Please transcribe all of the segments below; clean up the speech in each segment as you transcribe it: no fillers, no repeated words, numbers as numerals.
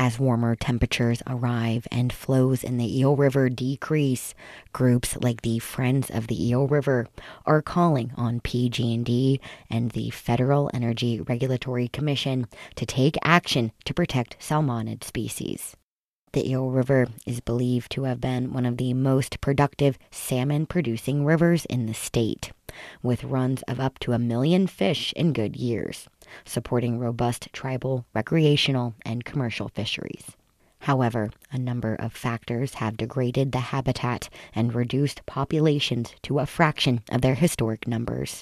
As warmer temperatures arrive and flows in the Eel River decrease, groups like the Friends of the Eel River are calling on PG&E and the Federal Energy Regulatory Commission to take action to protect salmonid species. The Eel River is believed to have been one of the most productive salmon-producing rivers in the state, with runs of up to 1 million fish in good years, supporting robust tribal, recreational, and commercial fisheries. However, a number of factors have degraded the habitat and reduced populations to a fraction of their historic numbers,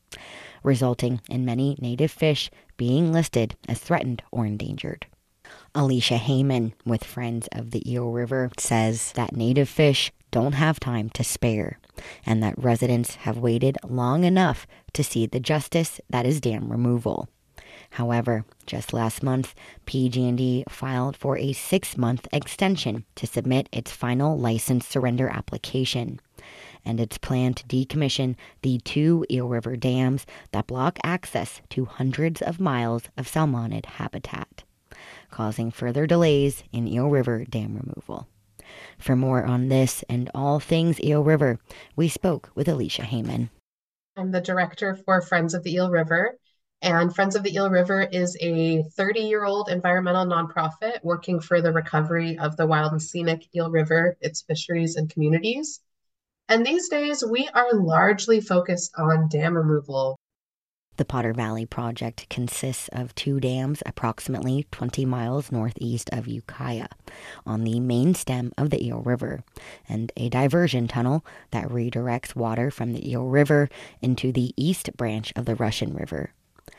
resulting in many native fish being listed as threatened or endangered. Alicia Heyman with Friends of the Eel River says that native fish don't have time to spare, and that residents have waited long enough to see the justice that is dam removal. However, just last month, PG&E filed for a 6-month extension to submit its final license surrender application, and its plan to decommission the 2 Eel River dams that block access to hundreds of miles of salmonid habitat, causing further delays in Eel River dam removal. For more on this and all things Eel River, we spoke with Alicia Heyman. I'm the director for Friends of the Eel River, and Friends of the Eel River is a 30-year-old environmental nonprofit working for the recovery of the wild and scenic Eel River, its fisheries and communities. And these days, we are largely focused on dam removal. The Potter Valley Project consists of 2 dams approximately 20 miles northeast of Ukiah on the main stem of the Eel River, and a diversion tunnel that redirects water from the Eel River into the east branch of the Russian River.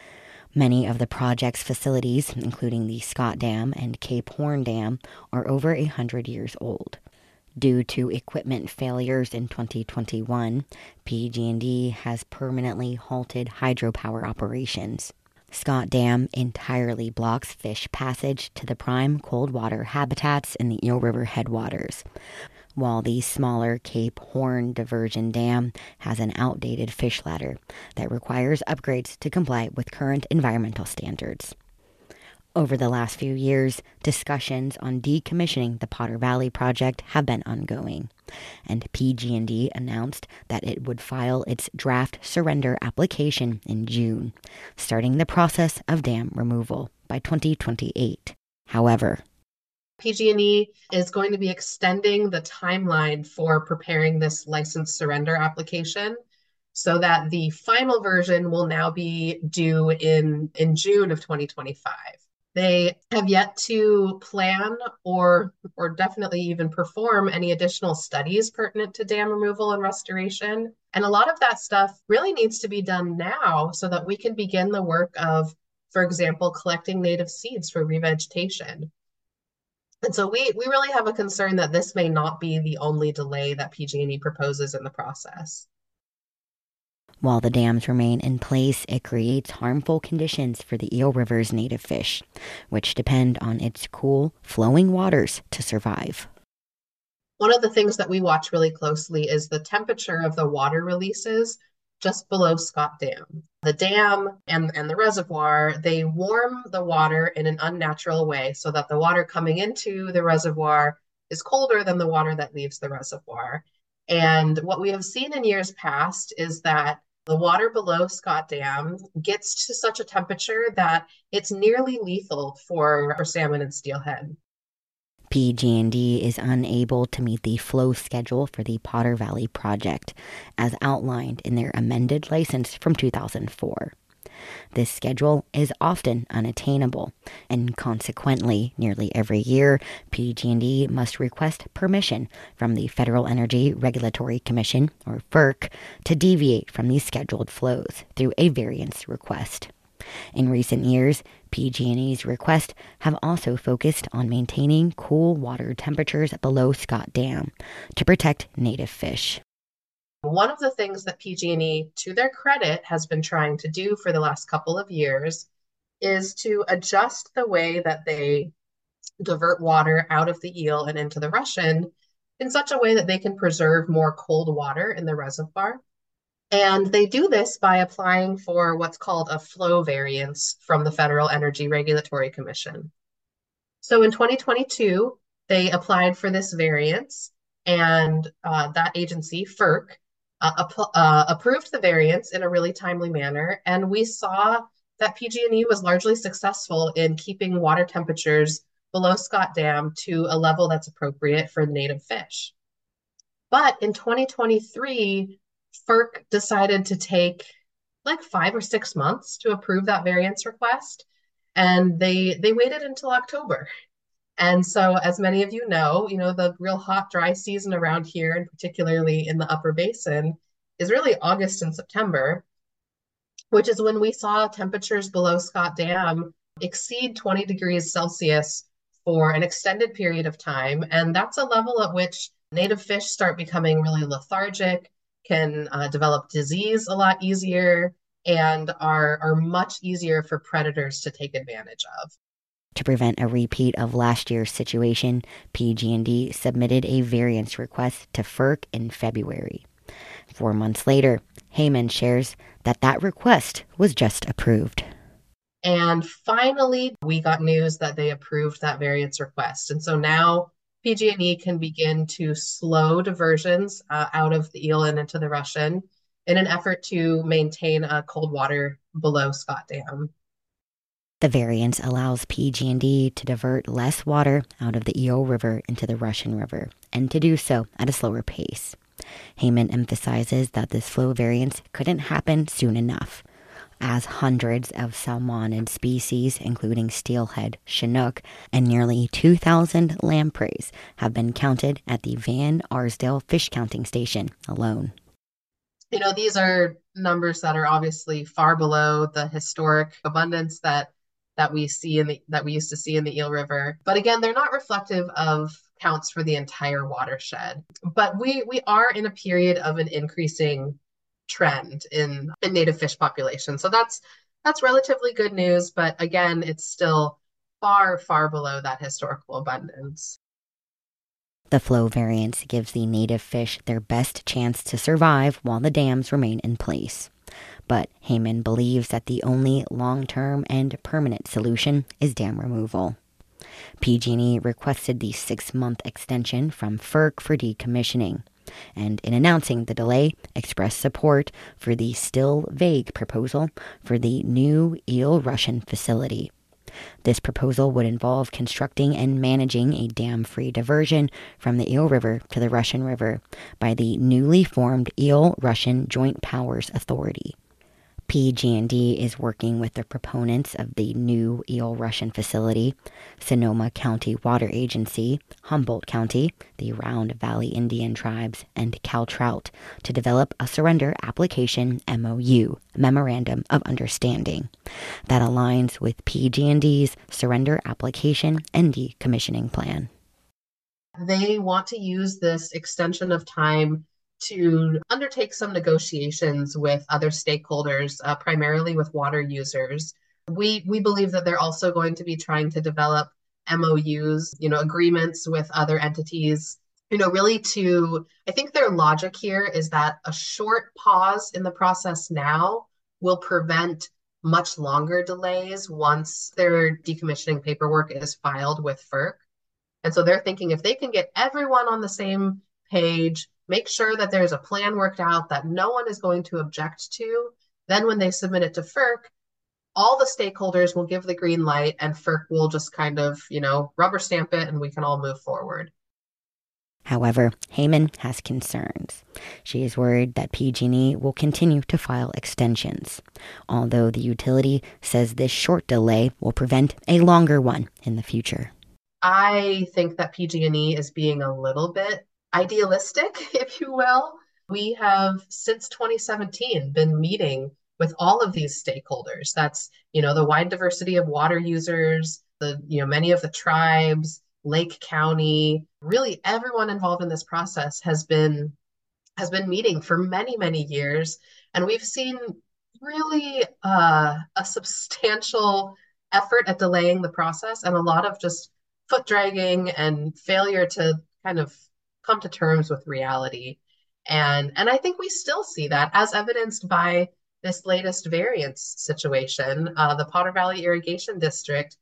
Many of the project's facilities, including the Scott Dam and Cape Horn Dam, are over 100 years old. Due to equipment failures in 2021, PG&E has permanently halted hydropower operations. Scott Dam entirely blocks fish passage to the prime cold water habitats in the Eel River headwaters, while the smaller Cape Horn Diversion Dam has an outdated fish ladder that requires upgrades to comply with current environmental standards. Over the last few years, discussions on decommissioning the Potter Valley Project have been ongoing, and PG&E announced that it would file its draft surrender application in June, starting the process of dam removal by 2028. However, PG&E is going to be extending the timeline for preparing this license surrender application so that the final version will now be due in June of 2025. They have yet to plan or definitely even perform any additional studies pertinent to dam removal and restoration. And a lot of that stuff really needs to be done now so that we can begin the work of, for example, collecting native seeds for revegetation. And so we really have a concern that this may not be the only delay that PG&E proposes in the process. While the dams remain in place, it creates harmful conditions for the Eel River's native fish, which depend on its cool, flowing waters to survive. One of the things that we watch really closely is the temperature of the water releases just below Scott Dam. The dam and the reservoir, they warm the water in an unnatural way so that the water coming into the reservoir is colder than the water that leaves the reservoir. And what we have seen in years past is that the water below Scott Dam gets to such a temperature that it's nearly lethal for salmon and steelhead. PG&E is unable to meet the flow schedule for the Potter Valley Project, as outlined in their amended license from 2004. This schedule is often unattainable, and consequently, nearly every year, PG&E must request permission from the Federal Energy Regulatory Commission, or FERC, to deviate from these scheduled flows through a variance request. In recent years, PG&E's requests have also focused on maintaining cool water temperatures below Scott Dam to protect native fish. One of the things that PG&E, to their credit, has been trying to do for the last couple of years is to adjust the way that they divert water out of the Eel and into the Russian in such a way that they can preserve more cold water in the reservoir. And they do this by applying for what's called a flow variance from the Federal Energy Regulatory Commission. So in 2022, they applied for this variance, and that agency, FERC, approved the variance in a really timely manner. And we saw that PG&E was largely successful in keeping water temperatures below Scott Dam to a level that's appropriate for native fish. But in 2023, FERC decided to take like 5 or 6 months to approve that variance request, and they waited until October. And so, as many of you know, the real hot, dry season around here, and particularly in the upper basin, is really August and September, which is when we saw temperatures below Scott Dam exceed 20 degrees Celsius for an extended period of time. And that's a level at which native fish start becoming really lethargic, can develop disease a lot easier, and are much easier for predators to take advantage of. To prevent a repeat of last year's situation, PG&D submitted a variance request to FERC in February. 4 months later, Heyman shares that that request was just approved. And finally, we got news that they approved that variance request. And so now PG&E can begin to slow diversions out of the eel and into the Russian in an effort to maintain cold water below Scott Dam. The variance allows PG&D to divert less water out of the Eel River into the Russian River, and to do so at a slower pace. Heyman emphasizes that this flow variance couldn't happen soon enough, as hundreds of salmonid species, including steelhead, chinook, and nearly 2,000 lampreys have been counted at the Van Arsdale Fish Counting Station alone. You know, these are numbers that are obviously far below the historic abundance that we see that we used to see in the Eel River. But again, they're not reflective of counts for the entire watershed. But we are in a period of an increasing trend in native fish population. So that's relatively good news, but again, it's still far, far below that historical abundance. The flow variance gives the native fish their best chance to survive while the dams remain in place. But Heyman believes that the only long-term and permanent solution is dam removal. PG&E requested the 6-month extension from FERC for decommissioning, and in announcing the delay, expressed support for the still vague proposal for the new Eel Russian facility. This proposal would involve constructing and managing a dam-free diversion from the Eel River to the Russian River by the newly formed Eel Russian Joint Powers Authority. PG&D is working with the proponents of the new Eel Russian facility, Sonoma County Water Agency, Humboldt County, the Round Valley Indian Tribes, and CalTrout to develop a surrender application MOU, Memorandum of Understanding, that aligns with PG&D's surrender application and decommissioning plan. They want to use this extension of time to undertake some negotiations with other stakeholders, primarily with water users. We believe that they're also going to be trying to develop MOUs, agreements with other entities, really I think their logic here is that a short pause in the process now will prevent much longer delays once their decommissioning paperwork is filed with FERC. And so they're thinking if they can get everyone on the same page, make sure that there's a plan worked out that no one is going to object to, then when they submit it to FERC, all the stakeholders will give the green light and FERC will just kind of, rubber stamp it and we can all move forward. However, Heyman has concerns. She is worried that PG&E will continue to file extensions, although the utility says this short delay will prevent a longer one in the future. I think that PG&E is being a little bit idealistic, if you will. We have, since 2017, been meeting with all of these stakeholders. That's, the wide diversity of water users, many of the tribes, Lake County, really everyone involved in this process has been meeting for many, many years. And we've seen really a substantial effort at delaying the process and a lot of just foot dragging and failure to kind of come to terms with reality. And I think we still see that as evidenced by this latest variance situation. The Potter Valley Irrigation District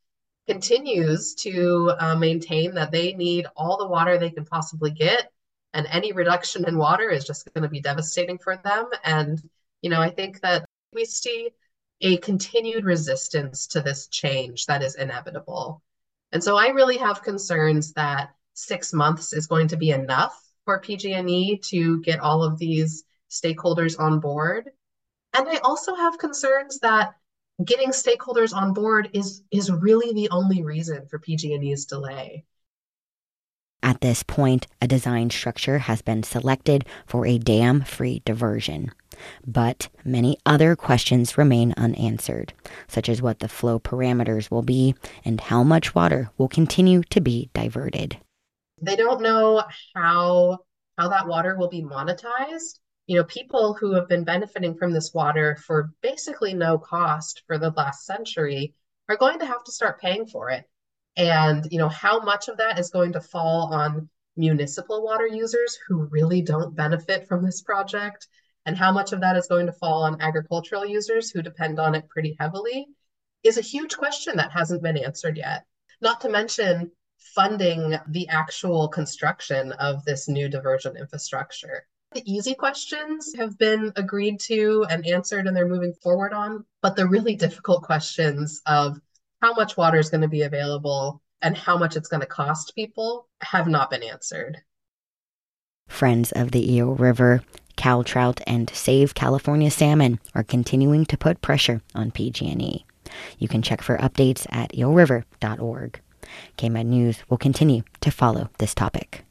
continues to maintain that they need all the water they can possibly get, and any reduction in water is just going to be devastating for them. And, I think that we see a continued resistance to this change that is inevitable. And so I really have concerns that 6 months is going to be enough for PG&E to get all of these stakeholders on board. And I also have concerns that getting stakeholders on board is really the only reason for PG&E's delay. At this point, a design structure has been selected for a dam-free diversion. But many other questions remain unanswered, such as what the flow parameters will be and how much water will continue to be diverted. They don't know how that water will be monetized. People who have been benefiting from this water for basically no cost for the last century are going to have to start paying for it. And, how much of that is going to fall on municipal water users who really don't benefit from this project, and how much of that is going to fall on agricultural users who depend on it pretty heavily, is a huge question that hasn't been answered yet. Not to mention funding the actual construction of this new diversion infrastructure. The easy questions have been agreed to and answered, and they're moving forward on. But the really difficult questions of how much water is going to be available and how much it's going to cost people have not been answered. Friends of the Eel River, Cal Trout, and Save California Salmon are continuing to put pressure on PG&E. You can check for updates at eelriver.org. KMED News will continue to follow this topic.